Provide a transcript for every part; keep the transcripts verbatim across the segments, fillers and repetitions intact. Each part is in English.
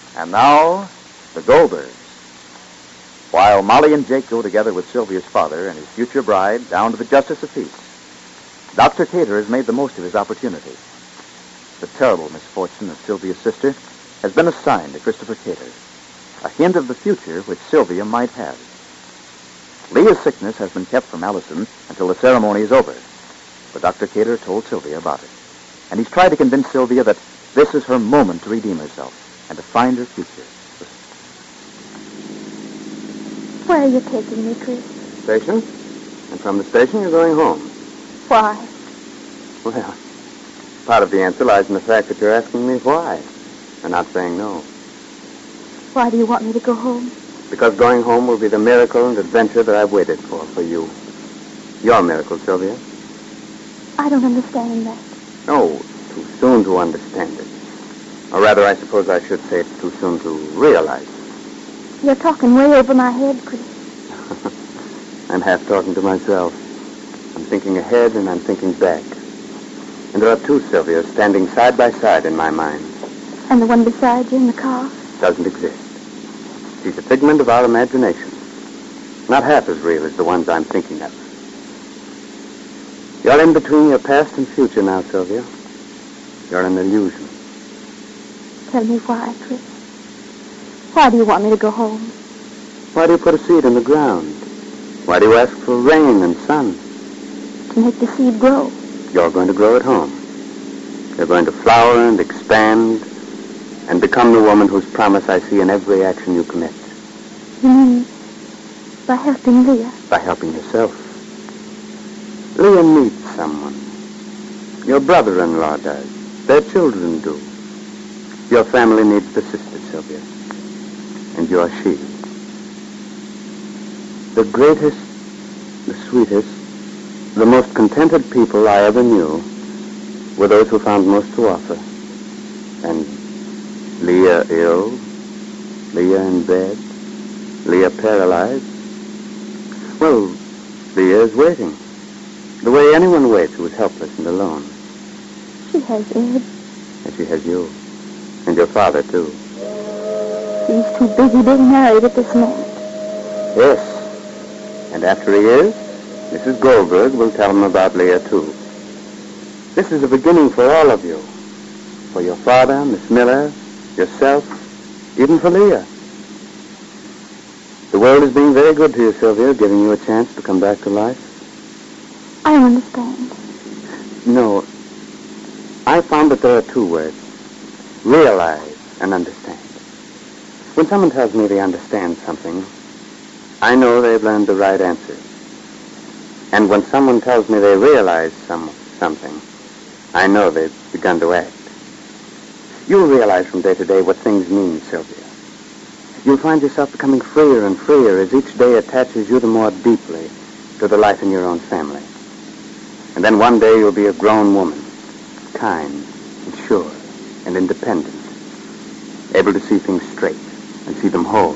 And now, the Goldbergs. While Molly and Jake go together with Sylvia's father and his future bride down to the Justice of Peace, Doctor Cater has made the most of his opportunity. The terrible misfortune of Sylvia's sister has been a sign to Christopher Cater, a hint of the future which Sylvia might have. Leah's sickness has been kept from Allison until the ceremony is over, but Doctor Cater told Sylvia about it. And he's tried to convince Sylvia that this is her moment to redeem herself and to find her future. Where are you taking me, Chris? Station. And from the station, you're going home. Why? Well, part of the answer lies in the fact that you're asking me why, and not saying no. Why do you want me to go home? Because going home will be the miracle and adventure that I've waited for, for you. Your miracle, Sylvia. I don't understand that. No, too soon to understand it. Or rather, I suppose I should say it's too soon to realize it. You're talking way over my head, Chris. I'm half talking to myself. I'm thinking ahead and I'm thinking back. And there are two Sylvias standing side by side in my mind. And the one beside you in the car? Doesn't exist. She's a figment of our imagination. Not half as real as the ones I'm thinking of. You're in between your past and future now, Sylvia. You're an illusion. Tell me why, Chris. Why do you want me to go home? Why do you put a seed in the ground? Why do you ask for rain and sun? To make the seed grow. You're going to grow at home. You're going to flower and expand and become the woman whose promise I see in every action you commit. You mean by helping Leah? By helping yourself. Leah needs someone. Your brother-in-law does. Their children do. Your family needs the sister, Sylvia. And you're she. The greatest, the sweetest, the most contented people I ever knew were those who found most to offer. And Leah ill, Leah in bed, Leah paralyzed. Well, Leah is waiting. The way anyone waits who is helpless and alone. She has Ed. And she has you. And your father, too. He's too busy being married at this moment. Yes. And after he is, Missus Goldberg will tell him about Leah, too. This is a beginning for all of you. For your father, Miss Miller, yourself, even for Leah. The world is being very good to you, Sylvia, giving you a chance to come back to life. I don't understand. No. I found that there are two words. Realize and understand. When someone tells me they understand something, I know they've learned the right answer. And when someone tells me they realize some something, I know they've begun to act. You'll realize from day to day what things mean, Sylvia. You'll find yourself becoming freer and freer as each day attaches you the more deeply to the life in your own family. And then one day you'll be a grown woman, kind and sure and independent, able to see things straight and see them whole.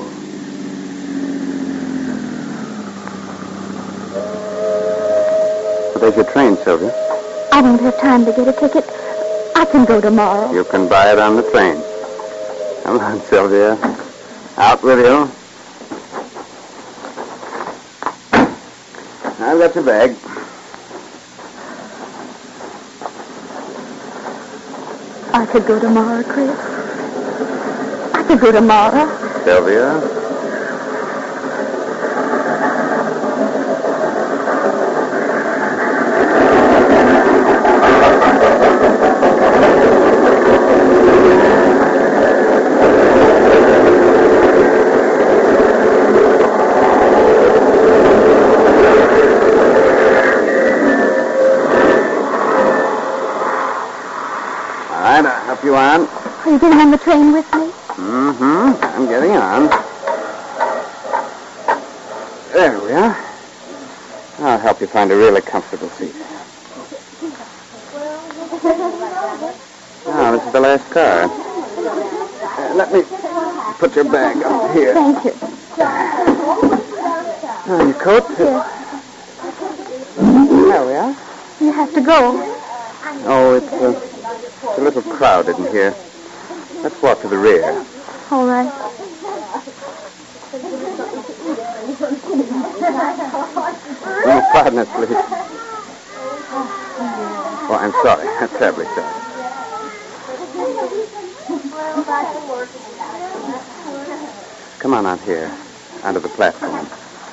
Well, there's your train, Sylvia. I won't have time to get a ticket. I can go tomorrow. You can buy it on the train. Come on, Sylvia. Out with you. I've got your bag. I could go tomorrow, Chris. I could go tomorrow. Sylvia? You on? Are you getting on the train with me? Mm-hmm. I'm getting on. There we are. I'll help you find a really comfortable seat. Now, this is the last car. Uh, let me put your bag up here. Thank you. Oh, your coat? Yes. There we are. You have to go. Oh, it's... Uh, It's a little crowded in here. Let's walk to the rear. All right. Oh, pardon us, please. Oh, I'm sorry. I'm terribly sorry. Come on out here, onto the platform.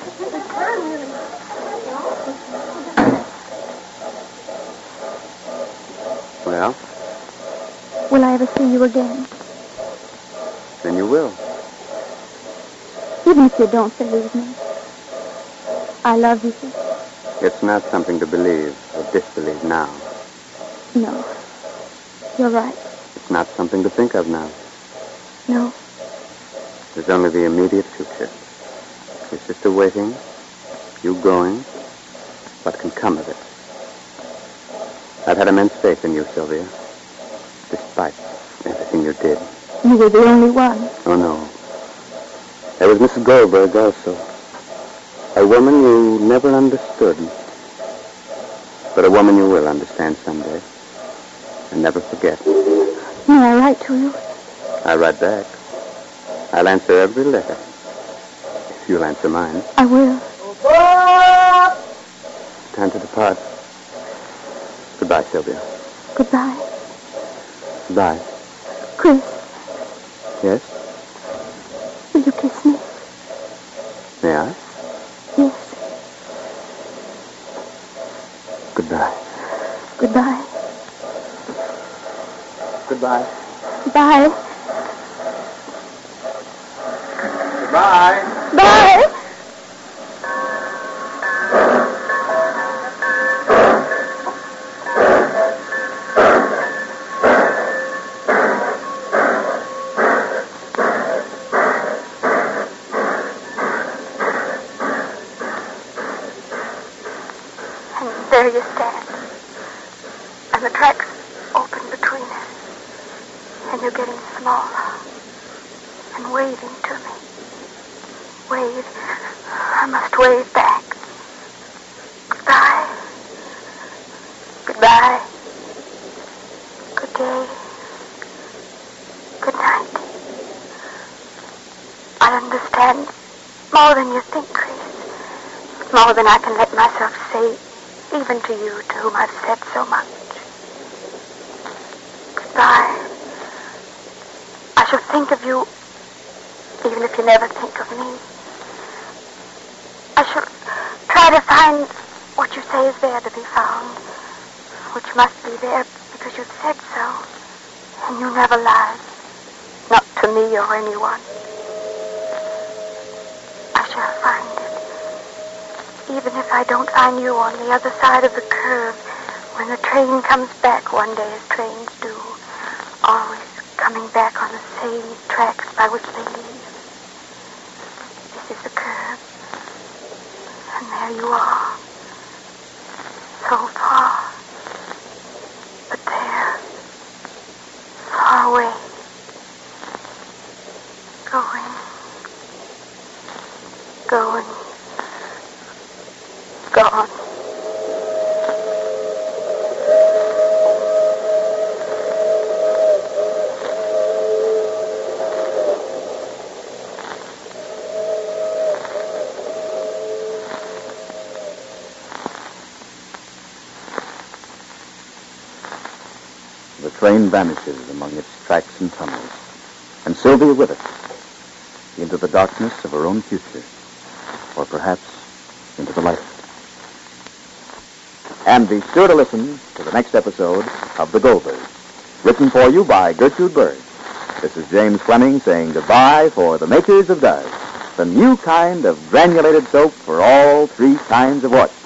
Well? Will I ever see you again? Then you will. Even if you don't believe me. I love you. It's not something to believe or disbelieve now. No. You're right. It's not something to think of now. No. There's only the immediate future. Your sister waiting, you going, what can come of it. I've had immense faith in you, Sylvia, despite everything you did. You were the only one. Oh, no. There was Missus Goldberg also. A woman you never understood. But a woman you will understand someday. And never forget. May I write to you? I write back. I'll answer every letter. If you'll answer mine. I will. Time to depart. Goodbye, Sylvia. Goodbye. Goodbye. Chris, Yes? will you kiss me? May I? Yes. Goodbye. Goodbye. Goodbye. Bye. Goodbye. Bye. There you stand. And the tracks open between us. And you're getting smaller. And waving to me. Wave. I must wave back. Goodbye. Goodbye. Good day. Good night. I understand more than you think, Chris. More than I can let myself say, even to you, to whom I've said so much. Goodbye. I shall think of you, even if you never think of me. I shall try to find what you say is there to be found, which must be there because you've said so, and you never lied, not to me or anyone. I shall find it. Even if I don't find you on the other side of the curve, when the train comes back one day as trains do, always coming back on the same tracks by which they leave. This is the curve. And there you are. So far. But there. Far away. Going. Going. Gone. The train vanishes among its tracks and tunnels, and Sylvia with it, into the darkness of her own future, or perhaps into the light. And be sure to listen to the next episode of The Goldbergs, written for you by Gertrude Berg. This is James Fleming saying goodbye for the makers of Dove, the new kind of granulated soap for all three kinds of washing.